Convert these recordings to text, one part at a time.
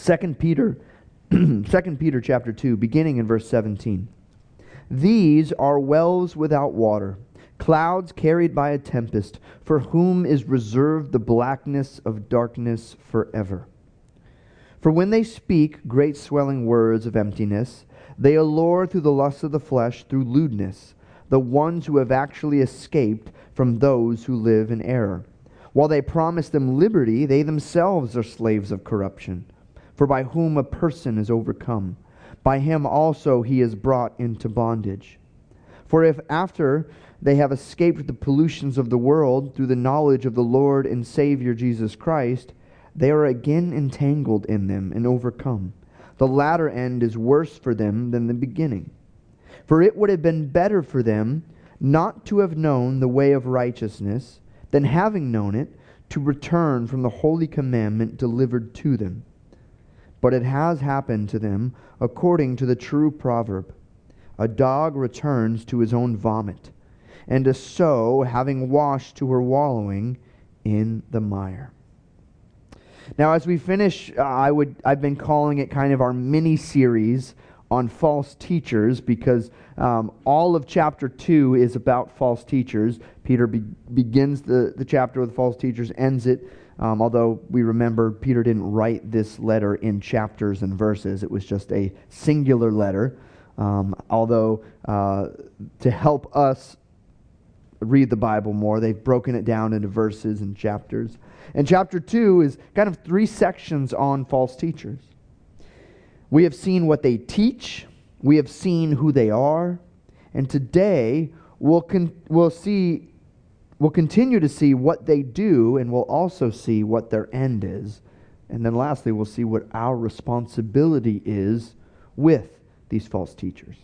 2 Peter, 2 Peter chapter 2, beginning in verse 17. These are wells without water, clouds carried by a tempest, for whom is reserved the blackness of darkness forever. For when they speak great swelling words of emptiness, they allure through the lust of the flesh, through lewdness, the ones who have actually escaped from those who live in error. While they promise them liberty, they themselves are slaves of corruption. For by whom a person is overcome, by him also he is brought into bondage. For if after they have escaped the pollutions of the world through the knowledge of the Lord and Savior Jesus Christ, they are again entangled in them and overcome, the latter end is worse for them than the beginning. For it would have been better for them not to have known the way of righteousness, than having known it, to return from the holy commandment delivered to them. But it has happened to them according to the true proverb, a dog returns to his own vomit, and a sow, having washed to her wallowing in the mire. Now, as we finish, I've been calling it kind of our mini-series on false teachers, because all of chapter 2 is about false teachers. Peter begins the chapter with false teachers, ends it, although we remember Peter didn't write this letter in chapters and verses. It was just a singular letter, although to help us read the Bible more, they've broken it down into verses and chapters. And chapter 2 is kind of 3 sections on false teachers. We have seen what they teach, we have seen who they are, and today we'll continue to see what they do, and we'll also see what their end is. And then lastly, we'll see what our responsibility is with these false teachers.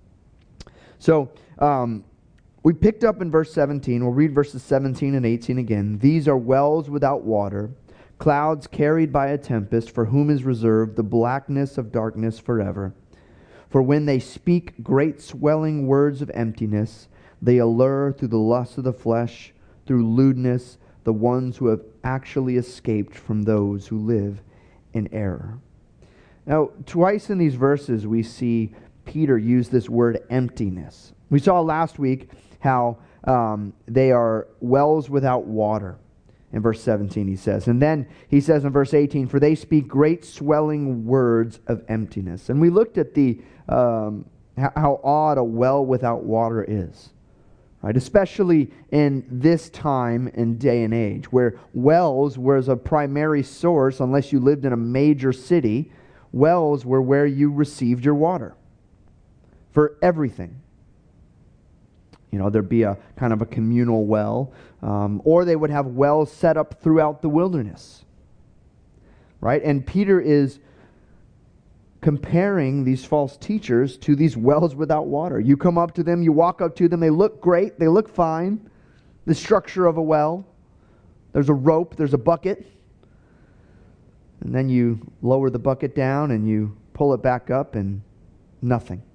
So, we picked up in verse 17. We'll read verses 17 and 18 again. These are wells without water, clouds carried by a tempest, for whom is reserved the blackness of darkness forever. For when they speak great swelling words of emptiness, they allure through the lust of the flesh, through lewdness, the ones who have actually escaped from those who live in error. Now, twice in these verses we see Peter use this word emptiness. We saw last week how they are wells without water. In verse 17 he says. And then he says in verse 18, for they speak great swelling words of emptiness. And we looked at the how odd a well without water is. Right? Especially in this time and day and age, where wells was a primary source, unless you lived in a major city, wells were where you received your water for everything. You know, there'd be a kind of a communal well, or they would have wells set up throughout the wilderness, right? And Peter is comparing these false teachers to these wells without water. You come up to them, you walk up to them, they look great, they look fine. The structure of a well, there's a rope, there's a bucket, and then you lower the bucket down and you pull it back up and nothing.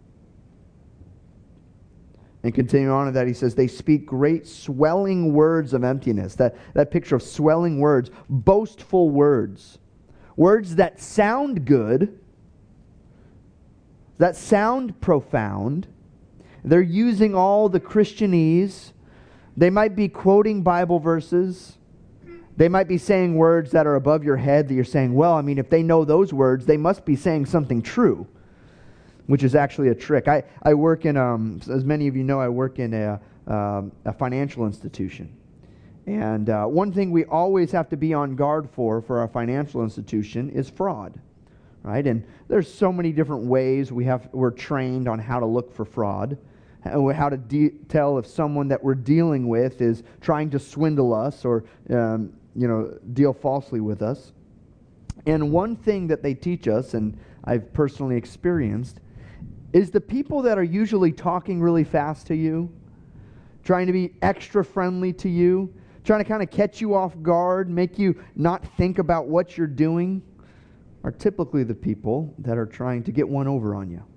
And continuing on to that, he says, they speak great swelling words of emptiness. That picture of swelling words, boastful words. Words that sound good, that sound profound. They're using all the Christianese. They might be quoting Bible verses. They might be saying words that are above your head that you're saying, well, I mean, if they know those words, they must be saying something true. Which is actually a trick. I work in, as many of you know, I work in a financial institution. And one thing we always have to be on guard for our financial institution is fraud. Right? And there's so many different ways we're trained on how to look for fraud. How to tell if someone that we're dealing with is trying to swindle us or deal falsely with us. And one thing that they teach us, and I've personally experienced, is the people that are usually talking really fast to you, trying to be extra friendly to you, trying to kind of catch you off guard, make you not think about what you're doing, are typically the people that are trying to get one over on you.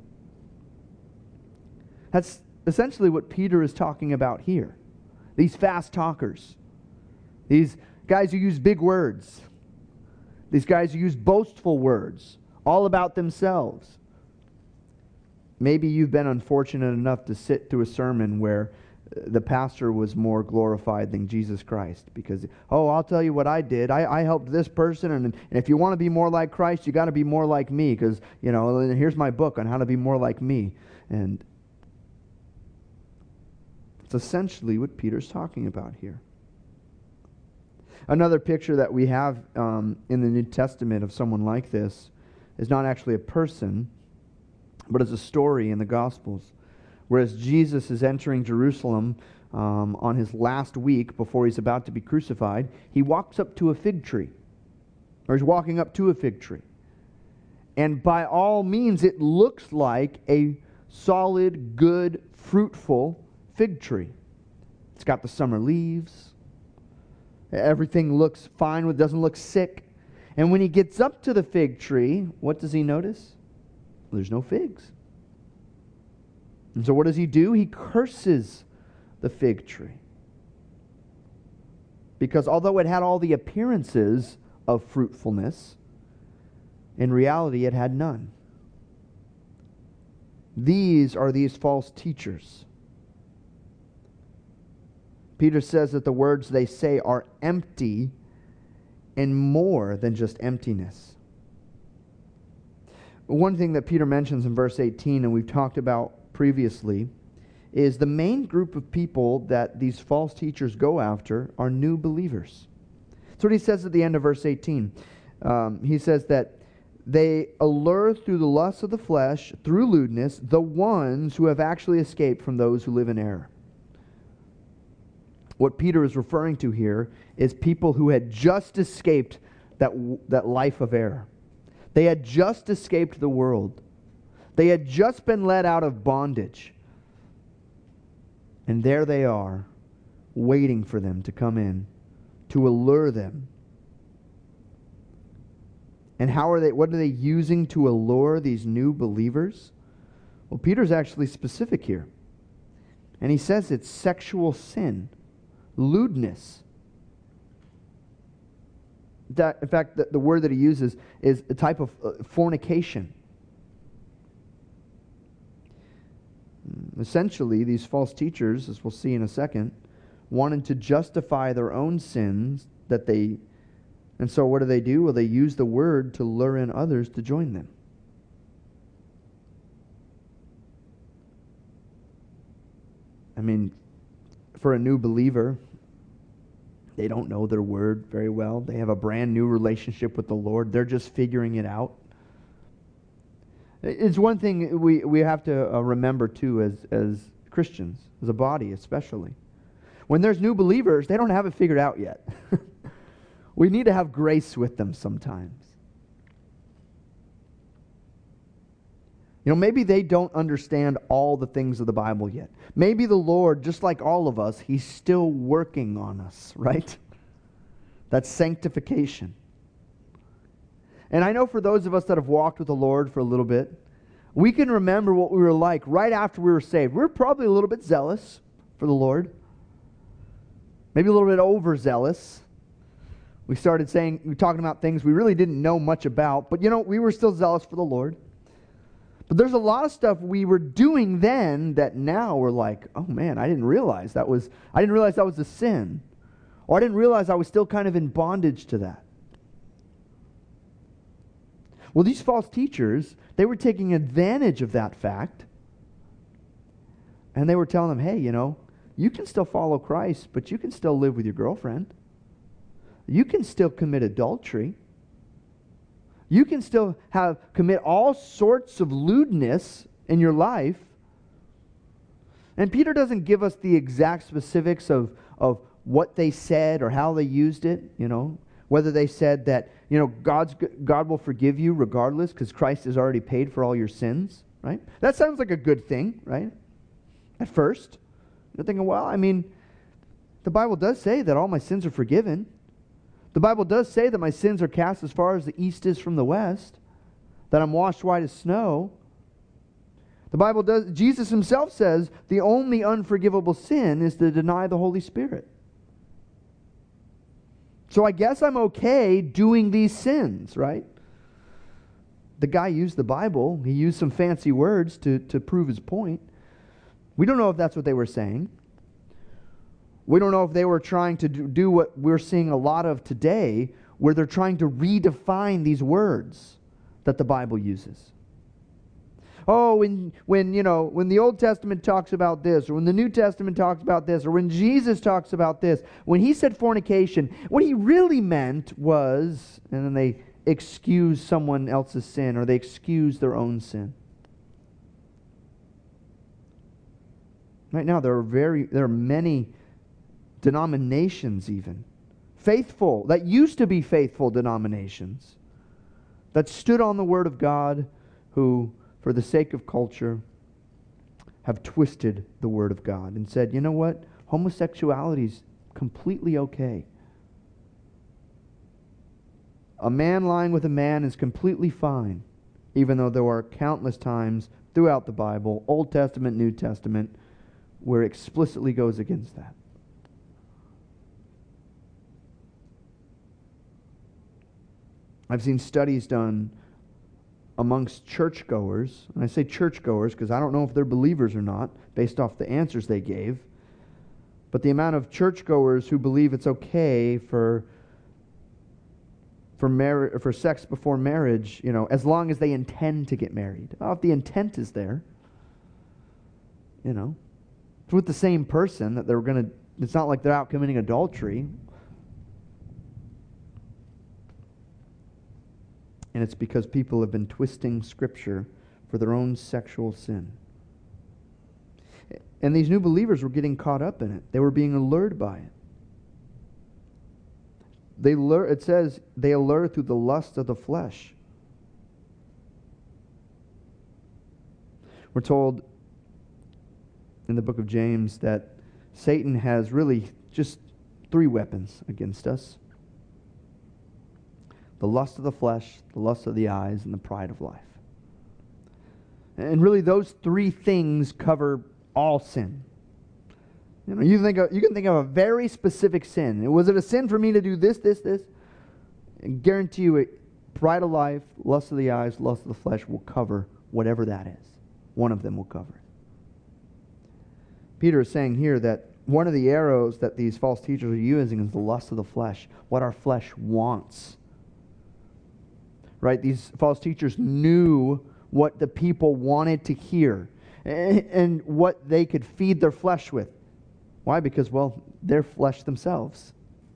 That's essentially what Peter is talking about here. These fast talkers, these guys who use big words, These guys use boastful words, all about themselves. Maybe you've been unfortunate enough to sit through a sermon where the pastor was more glorified than Jesus Christ because, I'll tell you what I did. I helped this person, and if you want to be more like Christ, you got to be more like me because, here's my book on how to be more like me. And it's essentially what Peter's talking about here. Another picture that we have in the New Testament of someone like this is not actually a person, but it's a story in the Gospels. Whereas Jesus is entering Jerusalem on his last week before he's about to be crucified, he walks up to a fig tree. Or he's walking up to a fig tree. And by all means, it looks like a solid, good, fruitful fig tree. It's got the summer leaves. Everything looks fine. It doesn't look sick. And when he gets up to the fig tree, what does he notice? There's no figs. And so what does he do? He curses the fig tree. Because although it had all the appearances of fruitfulness, in reality it had none. These are these false teachers. Peter says that the words they say are empty and more than just emptiness. One thing that Peter mentions in verse 18, and we've talked about previously, is the main group of people that these false teachers go after are new believers. That's what he says at the end of verse 18. He says that they allure through the lusts of the flesh, through lewdness, the ones who have actually escaped from those who live in error. What Peter is referring to here is people who had just escaped that life of error. They had just escaped the world. They had just been let out of bondage. And there they are, waiting for them to come in, to allure them. And what are they using to allure these new believers? Well, Peter's actually specific here. And he says it's sexual sin, lewdness. In fact, the word that he uses is a type of fornication. Essentially, these false teachers, as we'll see in a second, wanted to justify their own sins and so what do? Well, they use the word to lure in others to join them. I mean, for a new believer, they don't know their word very well. They have a brand new relationship with the Lord. They're just figuring it out. It's one thing we have to remember too as Christians, as a body especially. When there's new believers, they don't have it figured out yet. We need to have grace with them sometimes. Maybe they don't understand all the things of the Bible yet. Maybe the Lord, just like all of us, He's still working on us, right? That's sanctification. And I know for those of us that have walked with the Lord for a little bit, we can remember what we were like right after we were saved. We were probably a little bit zealous for the Lord. Maybe a little bit overzealous. We started talking about things we really didn't know much about, but we were still zealous for the Lord. But there's a lot of stuff we were doing then that now we're like, oh man, I didn't realize that was a sin. Or I didn't realize I was still kind of in bondage to that. Well, these false teachers, they were taking advantage of that fact. And they were telling them, hey, you can still follow Christ, but you can still live with your girlfriend. You can still commit adultery. You can still commit all sorts of lewdness in your life. And Peter doesn't give us the exact specifics of what they said or how they used it, whether they said that, God will forgive you regardless because Christ has already paid for all your sins, right? That sounds like a good thing, right? At first. You're thinking, the Bible does say that all my sins are forgiven. The Bible does say that my sins are cast as far as the east is from the west, that I'm washed white as snow. Jesus himself says the only unforgivable sin is to deny the Holy Spirit. So I guess I'm okay doing these sins, right? The guy used the Bible. He used some fancy words to prove his point. We don't know if that's what they were saying. We don't know if they were trying to do what we're seeing a lot of today, where they're trying to redefine these words that the Bible uses. Oh, when the Old Testament talks about this, or when the New Testament talks about this, or when Jesus talks about this, when he said fornication, what he really meant was, and then they excuse someone else's sin, or they excuse their own sin. Right now, there are many denominations even, faithful, that used to be faithful denominations, that stood on the Word of God, who, for the sake of culture, have twisted the Word of God and said, you know what? Homosexuality is completely okay. A man lying with a man is completely fine, even though there are countless times throughout the Bible, Old Testament, New Testament, where it explicitly goes against that. I've seen studies done amongst churchgoers, and I say churchgoers because I don't know if they're believers or not, based off the answers they gave, but the amount of churchgoers who believe it's okay for sex before marriage, as long as they intend to get married. Oh, if the intent is there, it's with the same person that they're going to, it's not like they're out committing adultery. And it's because people have been twisting Scripture for their own sexual sin. And these new believers were getting caught up in it. They were being allured by it. It says they allure through the lust of the flesh. We're told in the book of James that Satan has really just 3 weapons against us: the lust of the flesh, the lust of the eyes, and the pride of life. And really those 3 things cover all sin. You can think of a very specific sin. Was it a sin for me to do this? I guarantee you pride of life, lust of the eyes, lust of the flesh will cover whatever that is. One of them will cover it. Peter is saying here that one of the arrows that these false teachers are using is the lust of the flesh, what our flesh wants. Right? These false teachers knew what the people wanted to hear and what they could feed their flesh with. Why? Because, they're flesh themselves.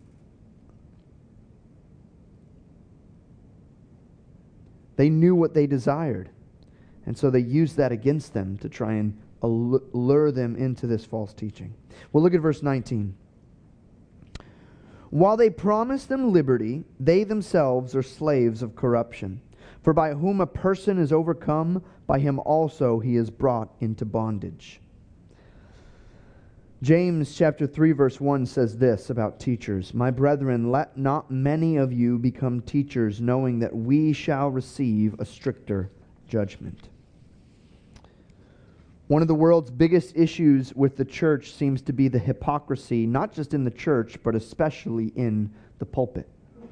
They knew what they desired. And so they used that against them to try and lure them into this false teaching. Well, look at verse 19. While they promise them liberty, they themselves are slaves of corruption. For by whom a person is overcome, by him also he is brought into bondage. James chapter 3 verse 1 says this about teachers: My brethren, let not many of you become teachers, knowing that we shall receive a stricter judgment. One of the world's biggest issues with the church seems to be the hypocrisy, not just in the church, but especially in the pulpit.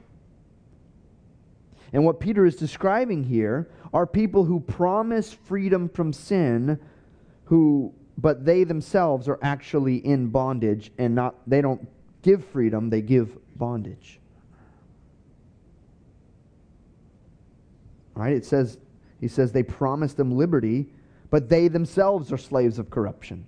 And what Peter is describing here are people who promise freedom from sin, but they themselves are actually in bondage, and they don't give freedom, they give bondage. All right, he says they promise them liberty, but they themselves are slaves of corruption.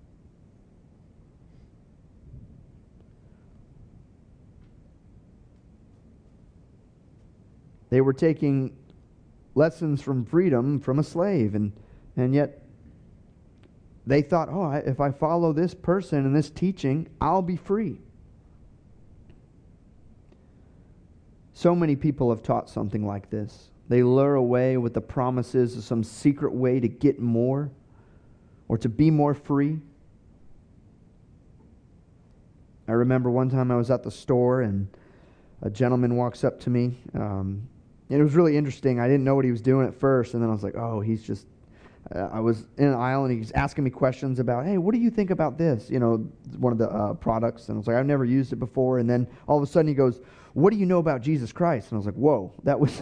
They were taking lessons from freedom from a slave, and yet they thought, if I follow this person and this teaching, I'll be free. So many people have taught something like this. They lure away with the promises of some secret way to get more or to be more free. I remember one time I was at the store and a gentleman walks up to me. And it was really interesting. I didn't know what he was doing at first, and then I was like, I was in an aisle and he's asking me questions about, hey, what do you think about this? You know, one of the products. And I was like, I've never used it before. And then all of a sudden he goes, what do you know about Jesus Christ? And I was like, whoa, that was,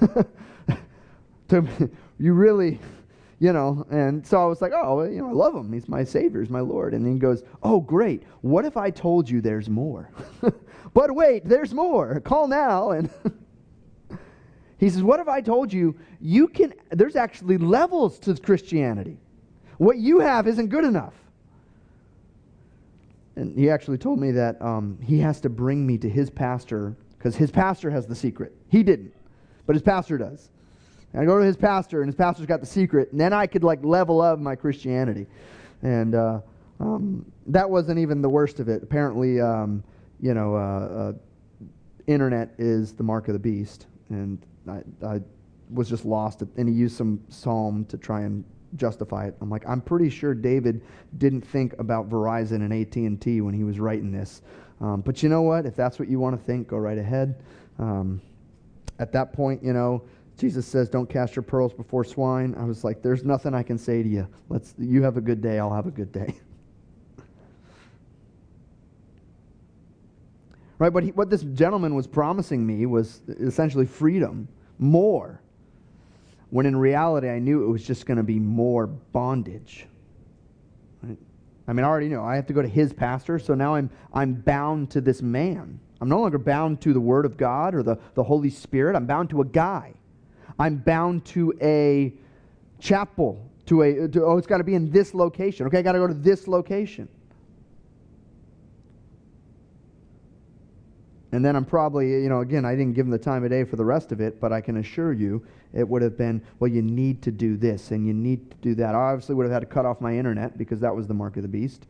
you really, you know. And so I was like, oh, you know, I love him. He's my Savior. He's my Lord. And then he goes, oh, great. What if I told you there's more? But wait, there's more. Call now. And he says, what if I told you, there's actually levels to Christianity. What you have isn't good enough. And he actually told me that he has to bring me to his pastor, because his pastor has the secret. He didn't, but his pastor does. And I go to his pastor, and his pastor's got the secret, and then I could like level up my Christianity. And that wasn't even the worst of it. Apparently, internet is the mark of the beast. And I was just lost, and he used some psalm to try and justify it. I'm like, I'm pretty sure David didn't think about Verizon and AT&T when he was writing this. But you know what? If that's what you want to think, go right ahead. At that point, you know, Jesus says, don't cast your pearls before swine. I was like, there's nothing I can say to you. You have a good day, I'll have a good day. Right, but what this gentleman was promising me was essentially freedom, more. When in reality, I knew it was just going to be more bondage. Right? I mean, I already know. I have to go to his pastor, so now I'm bound to this man. I'm no longer bound to the Word of God or the Holy Spirit. I'm bound to a guy. I'm bound to a chapel. It's got to be in this location. Okay, I got to go to this location. And then I'm probably, you know, again, I didn't give him the time of day for the rest of it, but I can assure you it would have been, well, you need to do this and you need to do that. I obviously would have had to cut off my internet because that was the mark of the beast.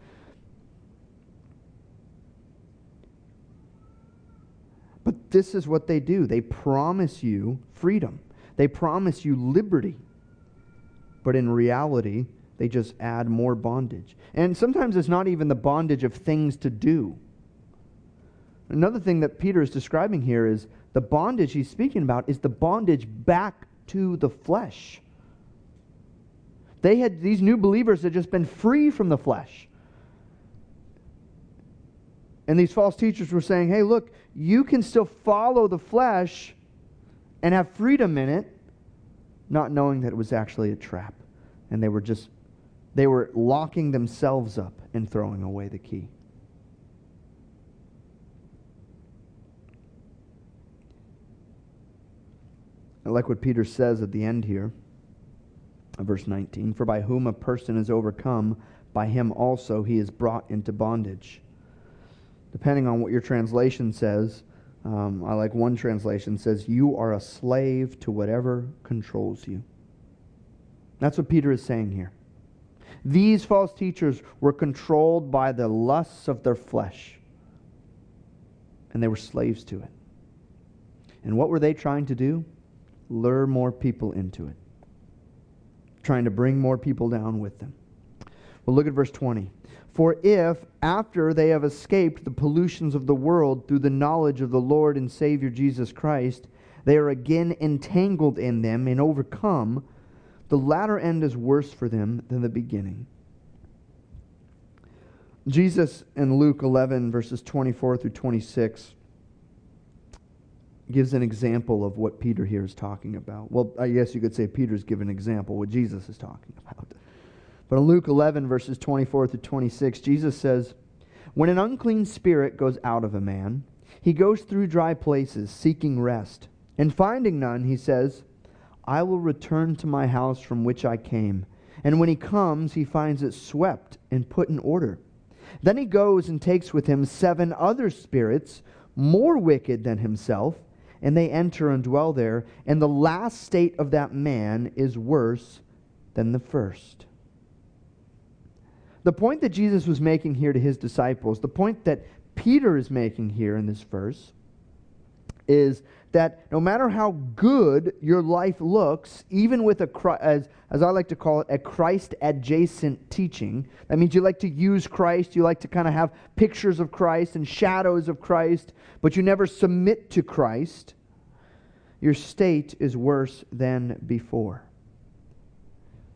But this is what they do. They promise you freedom. They promise you liberty. But in reality, they just add more bondage. And sometimes it's not even the bondage of things to do. Another thing that Peter is describing here is the bondage he's speaking about is the bondage back to the flesh. These new believers had just been free from the flesh. And these false teachers were saying, hey, look, you can still follow the flesh and have freedom in it, not knowing that it was actually a trap. And they were locking themselves up and throwing away the key. I like what Peter says at the end here, verse 19. For by whom a person is overcome, by him also he is brought into bondage. Depending on what your translation says, I like one translation says, you are a slave to whatever controls you. That's what Peter is saying here. These false teachers were controlled by the lusts of their flesh, and they were slaves to it. And what were they trying to do? Lure more people into it. Trying to bring more people down with them. Well, look at verse 20. For if, after they have escaped the pollutions of the world through the knowledge of the Lord and Savior Jesus Christ, they are again entangled in them and overcome, the latter end is worse for them than the beginning. Jesus in Luke 11, verses 24 through 26, gives an example of what Peter here is talking about. Well, I guess you could say Peter's given an example of what Jesus is talking about. But in Luke 11, verses 24 through 26, Jesus says, when an unclean spirit goes out of a man, he goes through dry places, seeking rest. And finding none, he says, I will return to my house from which I came. And when he comes, he finds it swept and put in order. Then he goes and takes with him 7 other spirits, more wicked than himself, and they enter and dwell there. And the last state of that man is worse than the first. The point that Jesus was making here to his disciples, the point that Peter is making here in this verse, is that no matter how good your life looks, even with as I like to call it, a Christ-adjacent teaching, that means you like to use Christ, you like to kind of have pictures of Christ and shadows of Christ, but you never submit to Christ, your state is worse than before.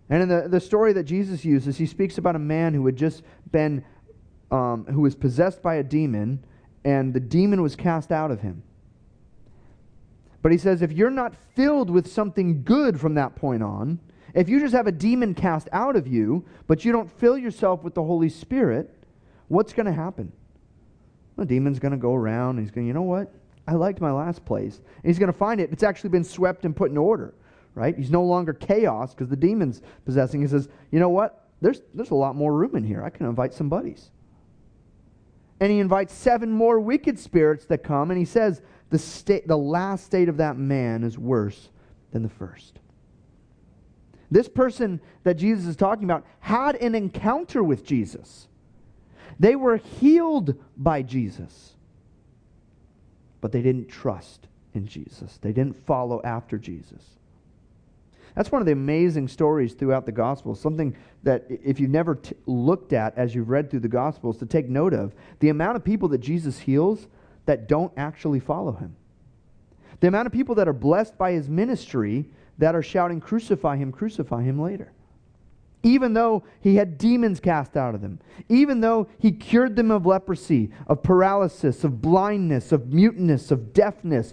And in the story that Jesus uses, he speaks about a man who had just been, who was possessed by a demon, and the demon was cast out of him. But he says, if you're not filled with something good from that point on, if you just have a demon cast out of you, but you don't fill yourself with the Holy Spirit, what's going to happen? The demon's going to go around, and he's going, you know what? I liked my last place. And he's going to find it. It's actually been swept and put in order, right? He's no longer chaos because the demon's possessing. He says, you know what? There's a lot more room in here. I can invite some buddies. And he invites 7 more wicked spirits that come, and he says the last state of that man is worse than the first. This person that Jesus is talking about had an encounter with Jesus. They were healed by Jesus. But they didn't trust in Jesus. They didn't follow after Jesus. That's one of the amazing stories throughout the Gospels. Something that if you've never looked at as you've read through the Gospels, to take note of. The amount of people that Jesus heals that don't actually follow him. The amount of people that are blessed by his ministry that are shouting, crucify him later. Even though he had demons cast out of them. Even though he cured them of leprosy, of paralysis, of blindness, of muteness, of deafness.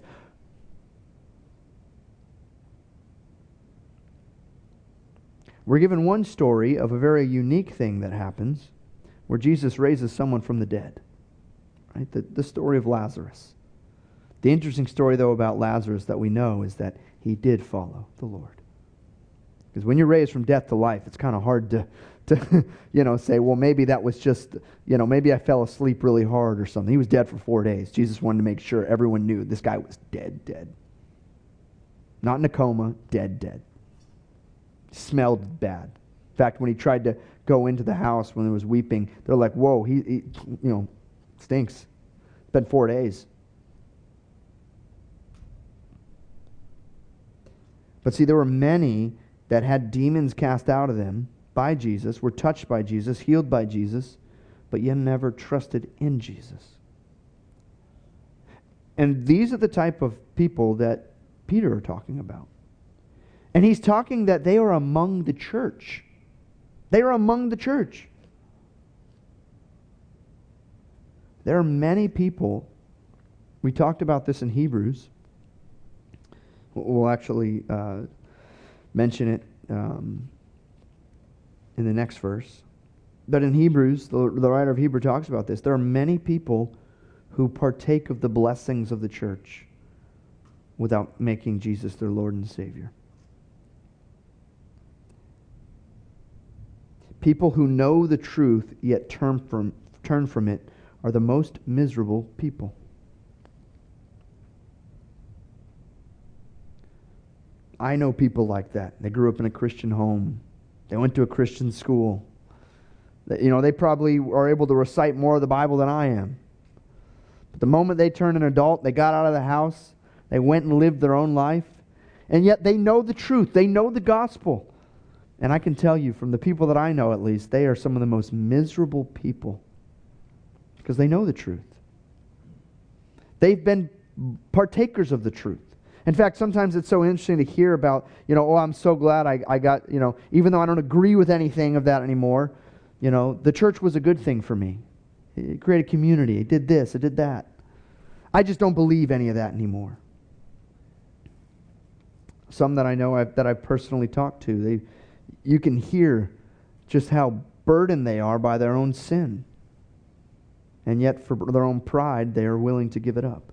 We're given one story of a very unique thing that happens where Jesus raises someone from the dead. Right? The story of Lazarus. The interesting story, though, about Lazarus that we know is that he did follow the Lord. Because when you're raised from death to life, it's kind of hard to say, well, maybe that was just, maybe I fell asleep really hard or something. He was dead for 4 days. Jesus wanted to make sure everyone knew this guy was dead. Not in a coma, dead. Smelled bad. In fact, when he tried to go into the house when there was weeping, they're like, whoa, he stinks. It's been 4 days. But see, there were many that had demons cast out of them by Jesus, were touched by Jesus, healed by Jesus, but yet never trusted in Jesus. And these are the type of people that Peter are talking about. And he's talking that they are among the church. They are among the church. There are many people, we talked about this in Hebrews. We'll actually mention it in the next verse. But in Hebrews, the writer of Hebrews talks about this. There are many people who partake of the blessings of the church without making Jesus their Lord and Savior. People who know the truth yet turn from it are the most miserable people. I know people like that. They grew up in a Christian home. They went to a Christian school. They probably are able to recite more of the Bible than I am. But the moment they turned an adult, they got out of the house, they went and lived their own life, and yet they know the truth. They know the gospel. And I can tell you, from the people that I know at least, they are some of the most miserable people because they know the truth. They've been partakers of the truth. In fact, sometimes it's so interesting to hear about, I'm so glad I got, even though I don't agree with anything of that anymore, the church was a good thing for me. It created community. It did this. It did that. I just don't believe any of that anymore. Some that I know that I've personally talked to, you can hear just how burdened they are by their own sin. And yet for their own pride, they are willing to give it up.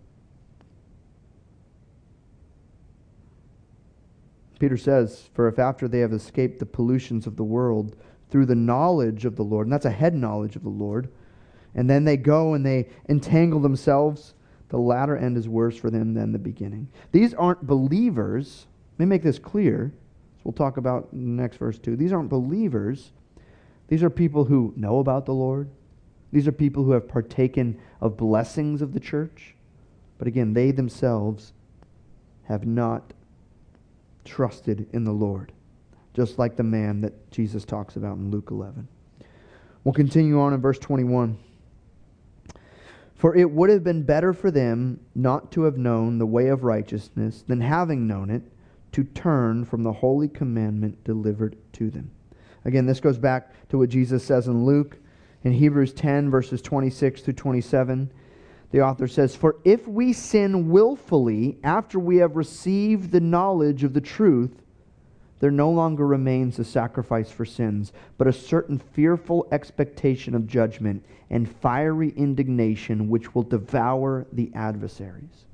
Peter says, for if after they have escaped the pollutions of the world through the knowledge of the Lord, and that's a head knowledge of the Lord, and then they go and they entangle themselves, the latter end is worse for them than the beginning. These aren't believers. Let me make this clear. We'll talk about in the next verse too. These aren't believers. These are people who know about the Lord. These are people who have partaken of blessings of the church. But again, they themselves have not trusted in the Lord, just like the man that Jesus talks about in Luke 11. We'll continue on in verse 21. For it would have been better for them not to have known the way of righteousness than having known it, to turn from the holy commandment delivered to them. Again, this goes back to what Jesus says in Luke. In Hebrews 10, verses 26 through 27, the author says, "For if we sin willfully after we have received the knowledge of the truth, there no longer remains a sacrifice for sins, but a certain fearful expectation of judgment and fiery indignation which will devour the adversaries."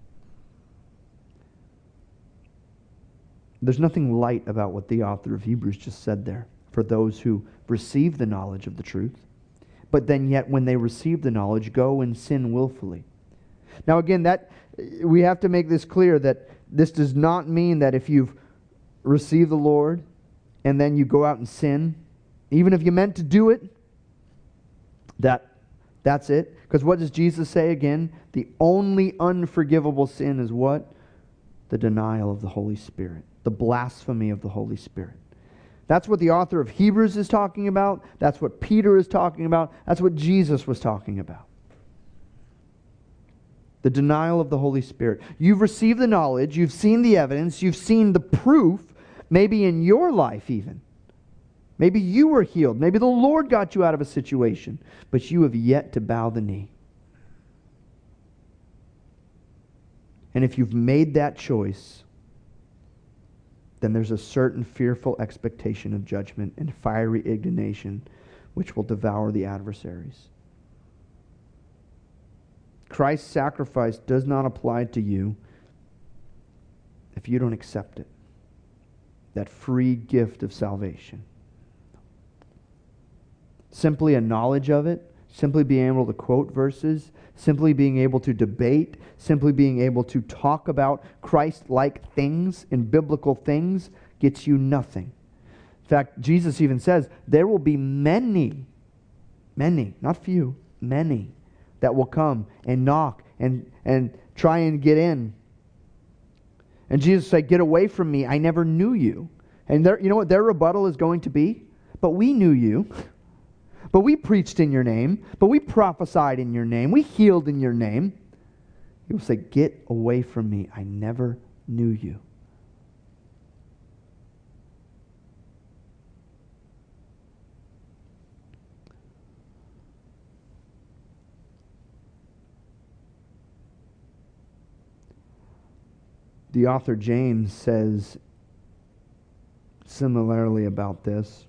There's nothing light about what the author of Hebrews just said there for those who receive the knowledge of the truth, but then yet when they receive the knowledge, go and sin willfully. Now again, that we have to make this clear that this does not mean that if you've received the Lord and then you go out and sin, even if you meant to do it, that's it. Because what does Jesus say again? The only unforgivable sin is what? The denial of the Holy Spirit. The blasphemy of the Holy Spirit. That's what the author of Hebrews is talking about. That's what Peter is talking about. That's what Jesus was talking about. The denial of the Holy Spirit. You've received the knowledge. You've seen the evidence. You've seen the proof, maybe in your life even. Maybe you were healed. Maybe the Lord got you out of a situation. But you have yet to bow the knee. And if you've made that choice, then there's a certain fearful expectation of judgment and fiery indignation which will devour the adversaries. Christ's sacrifice does not apply to you if you don't accept it. That free gift of salvation. Simply a knowledge of it, simply being able to quote verses, simply being able to debate, simply being able to talk about Christ-like things and biblical things gets you nothing. In fact, Jesus even says, there will be many, not few, many, that will come and knock and try and get in. And Jesus said, get away from me, I never knew you. And you know what their rebuttal is going to be? But we knew you. But we preached in your name. But we prophesied in your name. We healed in your name. He will say, get away from me, I never knew you. The author James says similarly about this.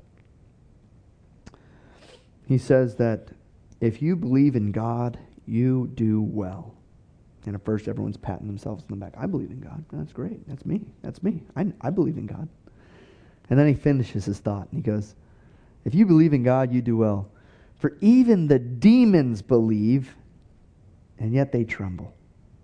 He says that if you believe in God, you do well. And at first everyone's patting themselves on the back. I believe in God. That's great. That's me. That's me. I believe in God. And then he finishes his thought and he goes, if you believe in God, you do well. For even the demons believe, and yet they tremble.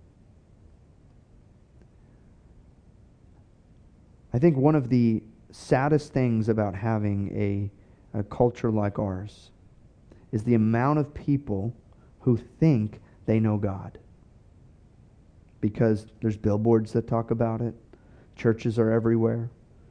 I think one of the saddest things about having a culture like ours is the amount of people who think they know God. Because there's billboards that talk about it. Churches are everywhere.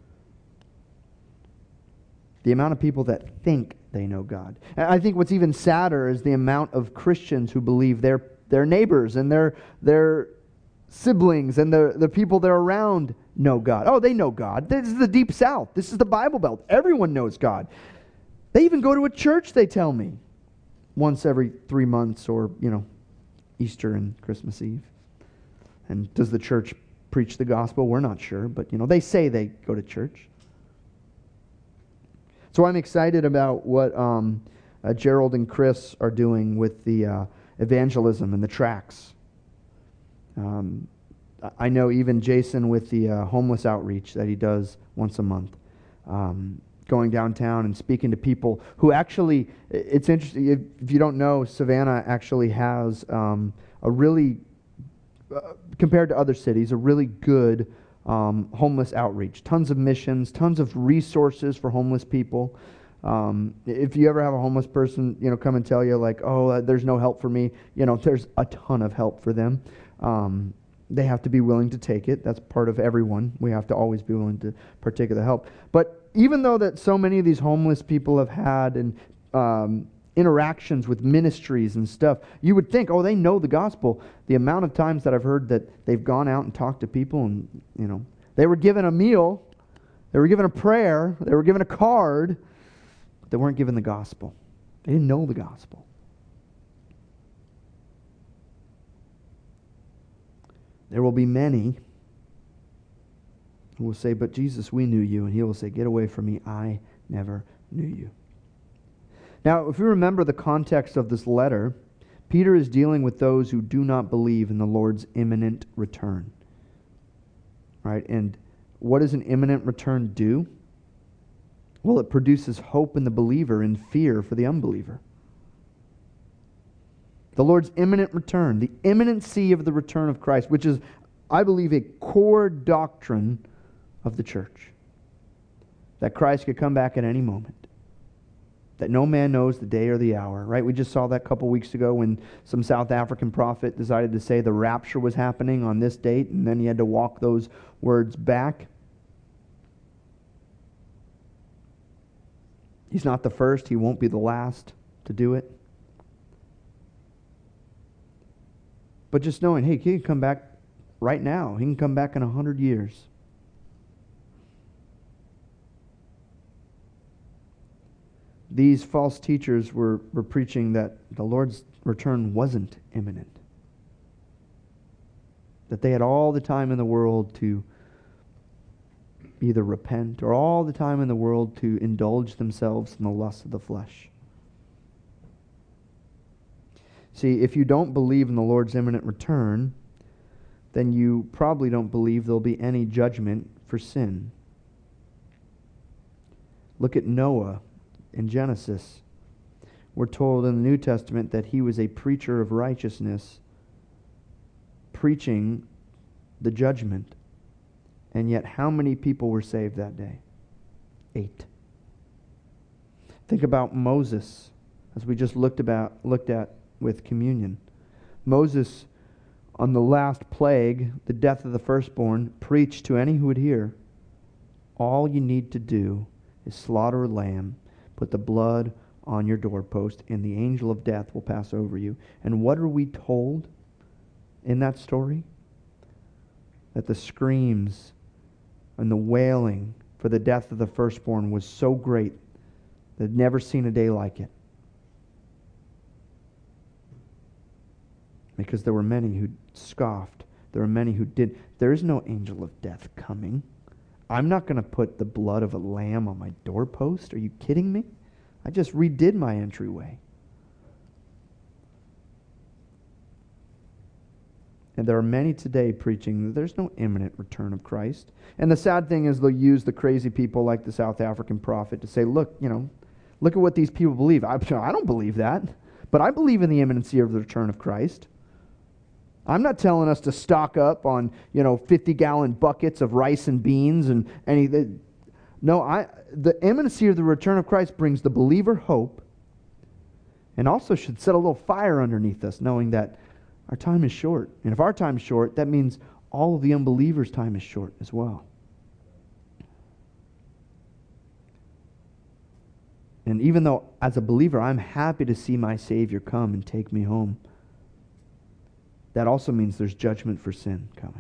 The amount of people that think they know God. And I think what's even sadder is the amount of Christians who believe their neighbors and their siblings and the people they're around know God. Oh, they know God. This is the Deep South. This is the Bible Belt. Everyone knows God. They even go to a church, they tell me, once every 3 months or, Easter and Christmas Eve. And does the church preach the gospel? We're not sure, but, they say they go to church. So I'm excited about what Gerald and Chris are doing with the evangelism and the tracts. I know even Jason with the homeless outreach that he does once a month, going downtown and speaking to people who actually, it's interesting, if you don't know, Savannah actually has a really, compared to other cities, a really good homeless outreach. Tons of missions, tons of resources for homeless people. If you ever have a homeless person, come and tell you like, oh, there's no help for me, there's a ton of help for them. They have to be willing to take it. That's part of everyone. We have to always be willing to partake of the help. But even though that so many of these homeless people have had interactions with ministries and stuff, you would think, oh, they know the gospel. The amount of times that I've heard that they've gone out and talked to people and, They were given a meal, they were given a prayer, they were given a card, but they weren't given the gospel. They didn't know the gospel. There will be many who will say, "But Jesus, we knew you." And he will say, "Get away from me, I never knew you." Now, if you remember the context of this letter, Peter is dealing with those who do not believe in the Lord's imminent return. Right? And what does an imminent return do? Well, it produces hope in the believer and fear for the unbeliever. The Lord's imminent return, the imminency of the return of Christ, which is, I believe, a core doctrine of the church. That Christ could come back at any moment. That no man knows the day or the hour, right? We just saw that a couple weeks ago when some South African prophet decided to say the rapture was happening on this date, and then he had to walk those words back. He's not the first, he won't be the last to do it. But just knowing, hey, he can come back right now. He can come back in 100 years. These false teachers were preaching that the Lord's return wasn't imminent. That they had all the time in the world to either repent or all the time in the world to indulge themselves in the lusts of the flesh. See, if you don't believe in the Lord's imminent return, then you probably don't believe there'll be any judgment for sin. Look at Noah in Genesis. We're told in the New Testament that he was a preacher of righteousness, preaching the judgment. And yet, how many people were saved that day? 8. Think about Moses, as we just looked at with communion. Moses, on the last plague, the death of the firstborn, preached to any who would hear, all you need to do is slaughter a lamb, put the blood on your doorpost, and the angel of death will pass over you. And what are we told in that story? That the screams and the wailing for the death of the firstborn was so great that they'd never seen a day like it. Because there were many who scoffed. There were many who did. There is no angel of death coming. I'm not going to put the blood of a lamb on my doorpost. Are you kidding me? I just redid my entryway. And there are many today preaching that there's no imminent return of Christ. And the sad thing is they'll use the crazy people like the South African prophet to say, look at what these people believe. I don't believe that. But I believe in the imminency of the return of Christ. I'm not telling us to stock up on, 50-gallon buckets of rice and beans and anything. No, the imminency of the return of Christ brings the believer hope and also should set a little fire underneath us, knowing that our time is short. And if our time is short, that means all of the unbelievers' time is short as well. And even though, as a believer, I'm happy to see my Savior come and take me home, that also means there's judgment for sin coming.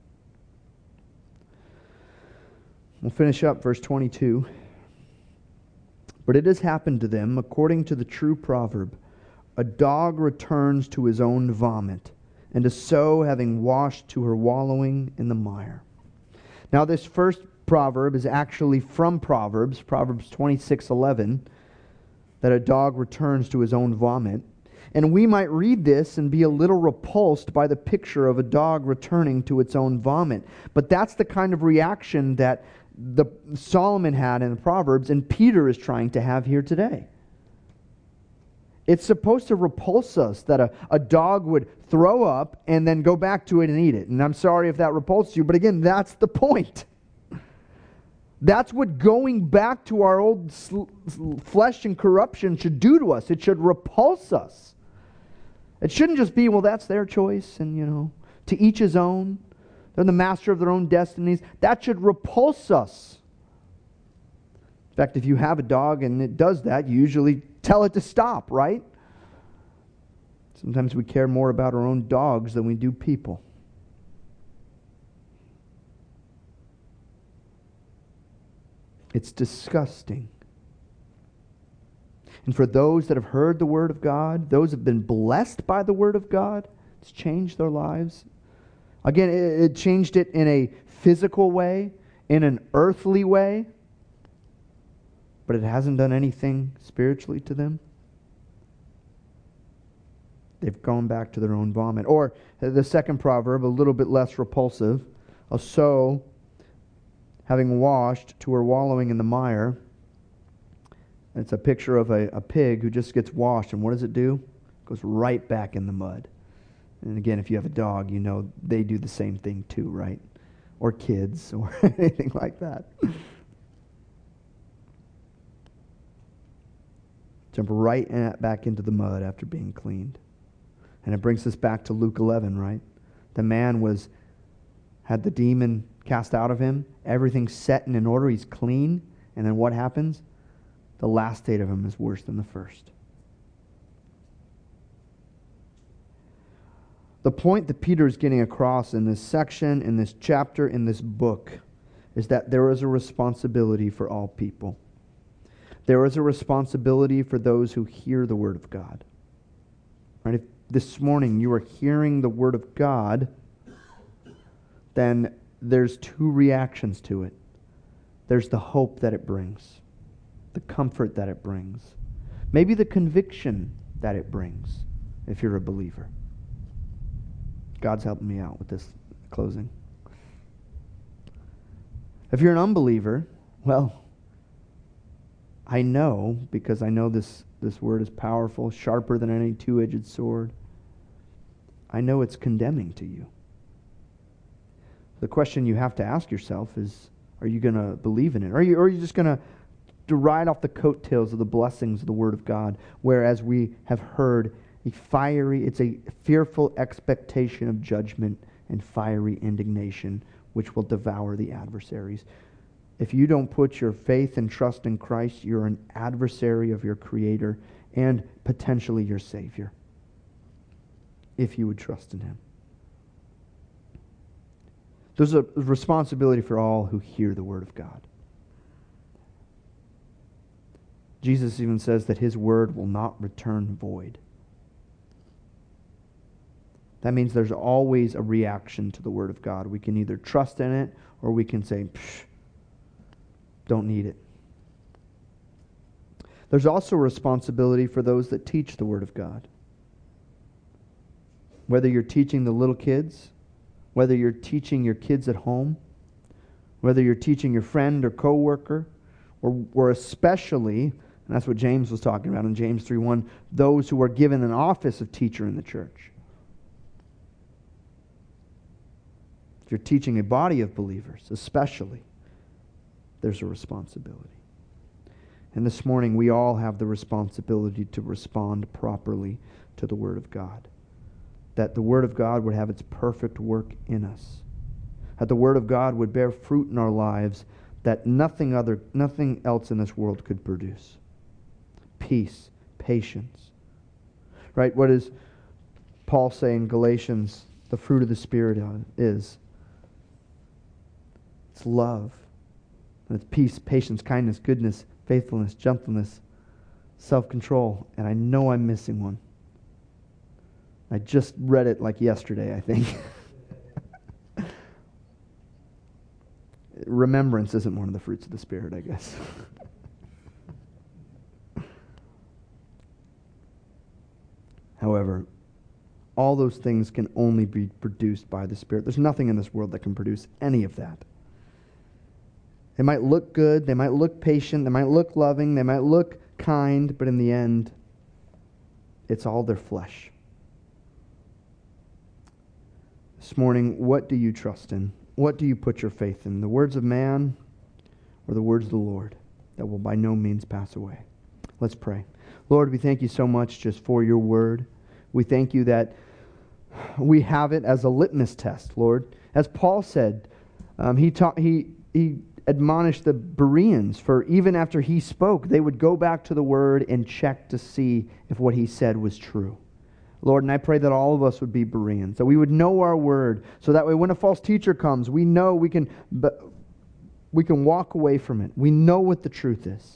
We'll finish up verse 22. But it has happened to them, according to the true proverb, a dog returns to his own vomit, and a sow having washed to her wallowing in the mire. Now this first proverb is actually from Proverbs 26:11, that a dog returns to his own vomit. And we might read this and be a little repulsed by the picture of a dog returning to its own vomit. But that's the kind of reaction that Solomon had in the Proverbs, and Peter is trying to have here today. It's supposed to repulse us that a dog would throw up and then go back to it and eat it. And I'm sorry if that repulsed you, but again, that's the point. That's what going back to our old flesh and corruption should do to us. It should repulse us. It shouldn't just be, well, that's their choice, and, to each his own. They're the master of their own destinies. That should repulse us. In fact, if you have a dog and it does that, you usually tell it to stop, right? Sometimes we care more about our own dogs than we do people. It's disgusting. And for those that have heard the Word of God, those who have been blessed by the Word of God, it's changed their lives. Again, it changed it in a physical way, in an earthly way, but it hasn't done anything spiritually to them. They've gone back to their own vomit. Or the second proverb, a little bit less repulsive. A sow, having washed, to her wallowing in the mire. It's a picture of a pig who just gets washed, and what does it do? It goes right back in the mud. And again, if you have a dog, you know they do the same thing too, right? Or kids, or anything like that. Jump right back into the mud after being cleaned. And it brings us back to Luke 11, right? The man had the demon cast out of him. Everything's set and in order. He's clean. And then what happens? The last state of him is worse than the first. The point that Peter is getting across in this section, in this chapter, in this book, is that there is a responsibility for all people. There is a responsibility for those who hear the Word of God. Right? If this morning you are hearing the Word of God, then there's two reactions to it. There's the hope that it brings, the comfort that it brings, maybe the conviction that it brings if you're a believer. God's helping me out with this closing. If you're an unbeliever, well, I know, because I know this word is powerful, sharper than any two-edged sword. I know it's condemning to you. The question you have to ask yourself is, are you going to believe in it? Or are you just going to ride off the coattails of the blessings of the Word of God, whereas we have heard it's a fearful expectation of judgment and fiery indignation which will devour the adversaries. If you don't put your faith and trust in Christ, you're an adversary of your Creator and potentially your Savior, if you would trust in Him. There's a responsibility for all who hear the Word of God. Jesus even says that His Word will not return void. That means there's always a reaction to the Word of God. We can either trust in it or we can say, don't need it. There's also a responsibility for those that teach the Word of God. Whether you're teaching the little kids, whether you're teaching your kids at home, whether you're teaching your friend or coworker, or especially, and that's what James was talking about in James 3:1, those who are given an office of teacher in the church. If you're teaching a body of believers, especially, there's a responsibility. And this morning, we all have the responsibility to respond properly to the Word of God. That the Word of God would have its perfect work in us. That the Word of God would bear fruit in our lives that nothing else in this world could produce. Peace, patience. Right? What does Paul say in Galatians? The fruit of the Spirit is. It's love. And it's peace, patience, kindness, goodness, faithfulness, gentleness, self-control. And I know I'm missing one. I just read it like yesterday, I think. Remembrance isn't one of the fruits of the Spirit, I guess. However, all those things can only be produced by the Spirit. There's nothing in this world that can produce any of that. They might look good, they might look patient, they might look loving, they might look kind, but in the end, it's all their flesh. This morning, what do you trust in? What do you put your faith in? The words of man or the words of the Lord that will by no means pass away? Let's pray. Lord, we thank you so much just for your word. We thank you that we have it as a litmus test, Lord. As Paul said, he admonished the Bereans, for even after he spoke, they would go back to the word and check to see if what he said was true. Lord, and I pray that all of us would be Bereans, that we would know our word, so that way when a false teacher comes, we know we can we can walk away from it. We know what the truth is.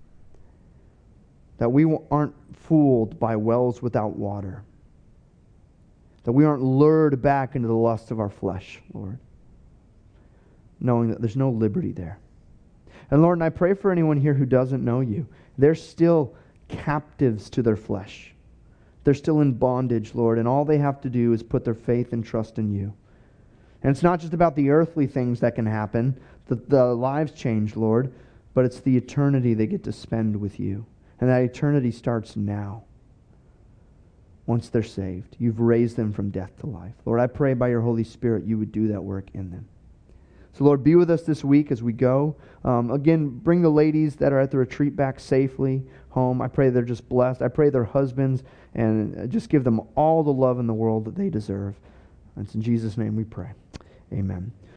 That we aren't fooled by wells without water. That we aren't lured back into the lust of our flesh, Lord. Knowing that there's no liberty there. And Lord, and I pray for anyone here who doesn't know you. They're still captives to their flesh. They're still in bondage, Lord, and all they have to do is put their faith and trust in you. And it's not just about the earthly things that can happen, the lives change, Lord, but it's the eternity they get to spend with you. And that eternity starts now. Once they're saved, you've raised them from death to life. Lord, I pray by your Holy Spirit you would do that work in them. So Lord, be with us this week as we go. Again, bring the ladies that are at the retreat back safely home. I pray they're just blessed. I pray their husbands, and just give them all the love in the world that they deserve. And it's in Jesus' name we pray. Amen.